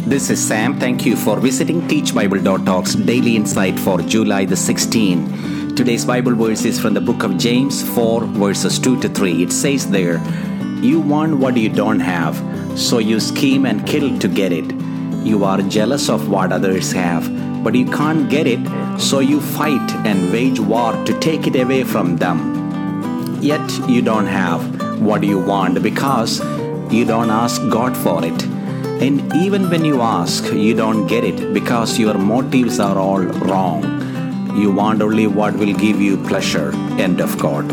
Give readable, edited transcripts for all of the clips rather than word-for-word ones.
This is Sam. Thank you for visiting teachbible.org's Daily Insight for July the 16th. Today's Bible verse is from the book of James 4 verses 2 to 3. It says there, "You want what you don't have, so you scheme and kill to get it. You are jealous of what others have, but you can't get it, so you fight and wage war to take it away from them. Yet you don't have what you want because you don't ask God for it. And even when you ask, you don't get it because your motives are all wrong. You want only what will give you pleasure." End of quote.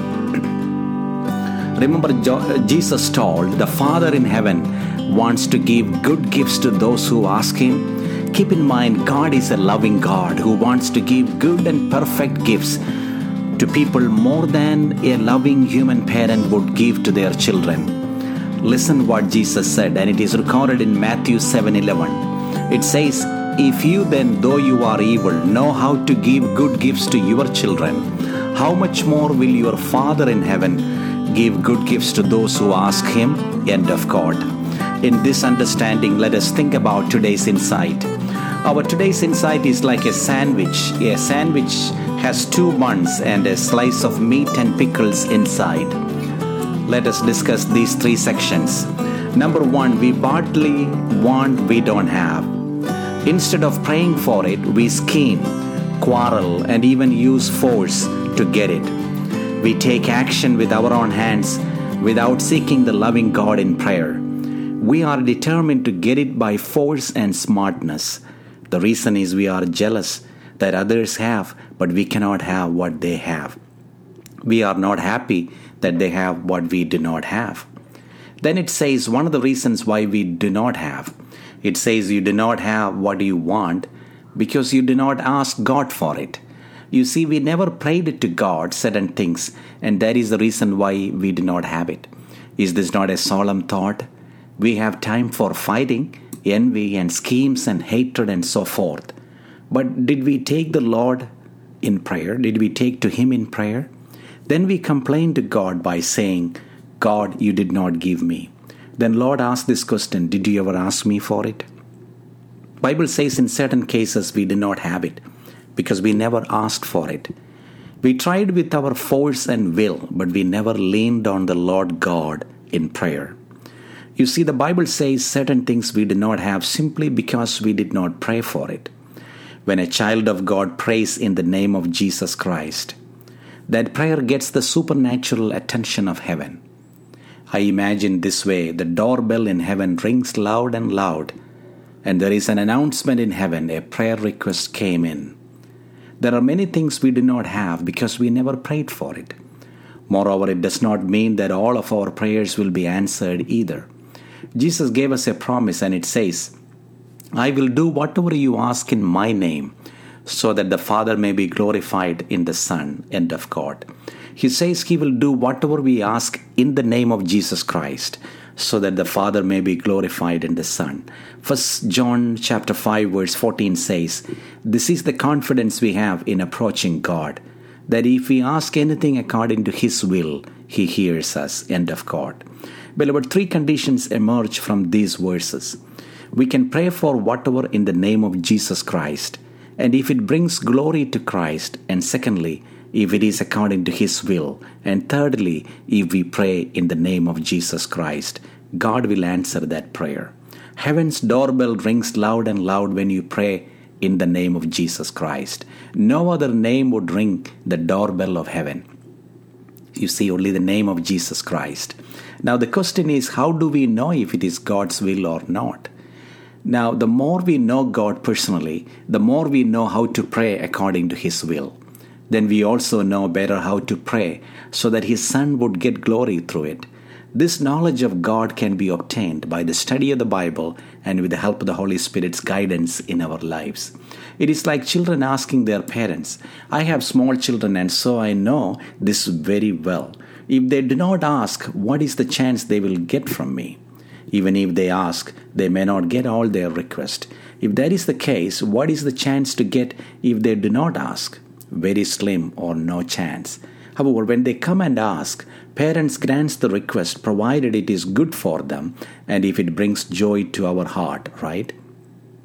Remember, Jesus told the Father in heaven wants to give good gifts to those who ask Him. Keep in mind, God is a loving God who wants to give good and perfect gifts to people more than a loving human parent would give to their children. Listen what Jesus said, and it is recorded in Matthew 7:11. It says, "If you then, though you are evil, know how to give good gifts to your children, how much more will your Father in heaven give good gifts to those who ask Him?" End of quote. In this understanding, let us think about today's insight. Our today's insight is like a sandwich. A sandwich has two buns and a slice of meat and pickles inside. Let us discuss these three sections. Number one, we badly want we don't have. Instead of praying for it, we scheme, quarrel, and even use force to get it. We take action with our own hands without seeking the loving God in prayer. We are determined to get it by force and smartness. The reason is we are jealous that others have, but we cannot have what they have. We are not happy that they have what we do not have. Then it says one of the reasons why we do not have. It says you do not have what you want because you do not ask God for it. You see, we never prayed it to God, certain things, and that is the reason why we do not have it. Is this not a solemn thought? We have time for fighting, envy, and schemes and hatred and so forth. But did we take the Lord in prayer? Did we take to Him in prayer? Then we complain to God by saying, "God, you did not give me." Then Lord asks this question, "Did you ever ask me for it?" Bible says in certain cases we do not have it because we never asked for it. We tried with our force and will, but we never leaned on the Lord God in prayer. You see, the Bible says certain things we do not have simply because we did not pray for it. When a child of God prays in the name of Jesus Christ, that prayer gets the supernatural attention of heaven. I imagine this way: the doorbell in heaven rings loud and loud, and there is an announcement in heaven, a prayer request came in. There are many things we do not have because we never prayed for it. Moreover, it does not mean that all of our prayers will be answered either. Jesus gave us a promise, and it says, "I will do whatever you ask in my name, so that the Father may be glorified in the Son." End of quote. He says He will do whatever we ask in the name of Jesus Christ, so that the Father may be glorified in the Son. 1 John chapter 5 verse 14 says, "This is the confidence we have in approaching God, that if we ask anything according to His will, He hears us." End of quote. Beloved, three conditions emerge from these verses. We can pray for whatever in the name of Jesus Christ, and if it brings glory to Christ, and secondly, if it is according to His will, and thirdly, if we pray in the name of Jesus Christ, God will answer that prayer. Heaven's doorbell rings loud and loud when you pray in the name of Jesus Christ. No other name would ring the doorbell of heaven. You see, only the name of Jesus Christ. Now the question is, how do we know if it is God's will or not? Now, the more we know God personally, the more we know how to pray according to His will. Then we also know better how to pray so that His Son would get glory through it. This knowledge of God can be obtained by the study of the Bible and with the help of the Holy Spirit's guidance in our lives. It is like children asking their parents. I have small children, and so I know this very well. If they do not ask, what is the chance they will get from me? Even if they ask, they may not get all their request. If that is the case, what is the chance to get if they do not ask? Very slim or no chance. However, when they come and ask, parents grant the request provided it is good for them and if it brings joy to our heart, right?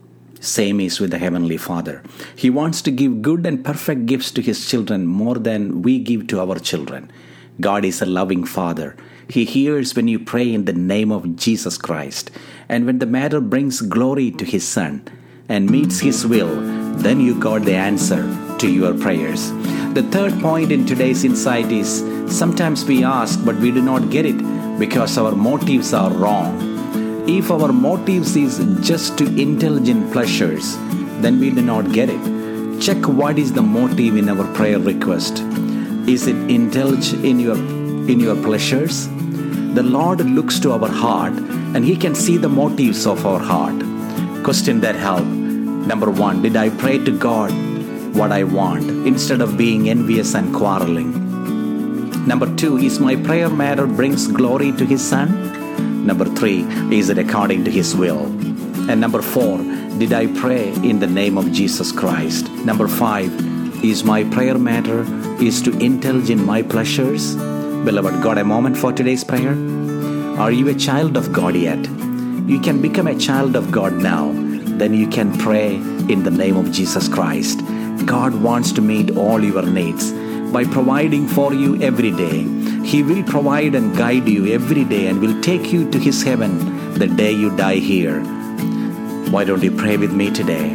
Same is with the Heavenly Father. He wants to give good and perfect gifts to His children more than we give to our children. God is a loving Father. He hears when you pray in the name of Jesus Christ. And when the matter brings glory to His Son and meets His will, then you got the answer to your prayers. The third point in today's insight is, sometimes we ask but we do not get it because our motives are wrong. If our motives is just to indulgent pleasures, then we do not get it. Check what is the motive in our prayer request. Is it indulge in your pleasures? The Lord looks to our heart and He can see the motives of our heart. Question that help. Number 1, did I pray to God what I want instead of being envious and quarreling? Number 2, is my prayer matter brings glory to His Son? Number 3, is it according to His will? And number 4, did I pray in the name of Jesus Christ? Number 5, is my prayer matter is to indulge in my pleasures? Beloved, got a moment for today's prayer? Are you a child of God yet? You can become a child of God now. Then you can pray in the name of Jesus Christ. God wants to meet all your needs by providing for you every day. He will provide and guide you every day and will take you to His heaven the day you die here. Why don't you pray with me today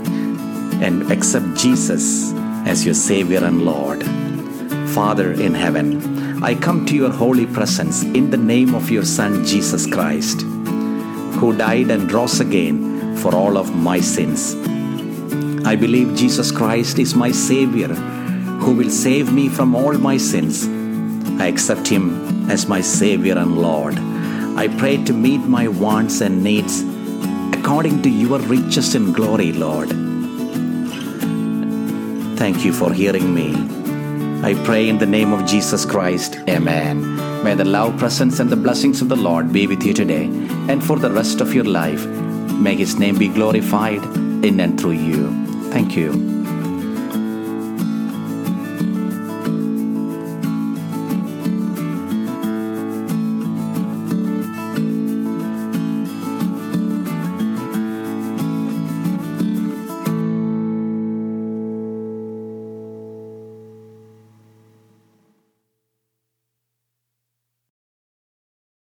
and accept Jesus as your Savior and Lord? Father in heaven, I come to your holy presence in the name of your Son Jesus Christ, who died and rose again for all of my sins. I believe Jesus Christ is my Savior, who will save me from all my sins. I accept Him as my Savior and Lord. I pray to meet my wants and needs according to your riches and glory, Lord. Thank you for hearing me. I pray in the name of Jesus Christ. Amen. May the love, presence, and the blessings of the Lord be with you today and for the rest of your life. May His name be glorified in and through you. Thank you.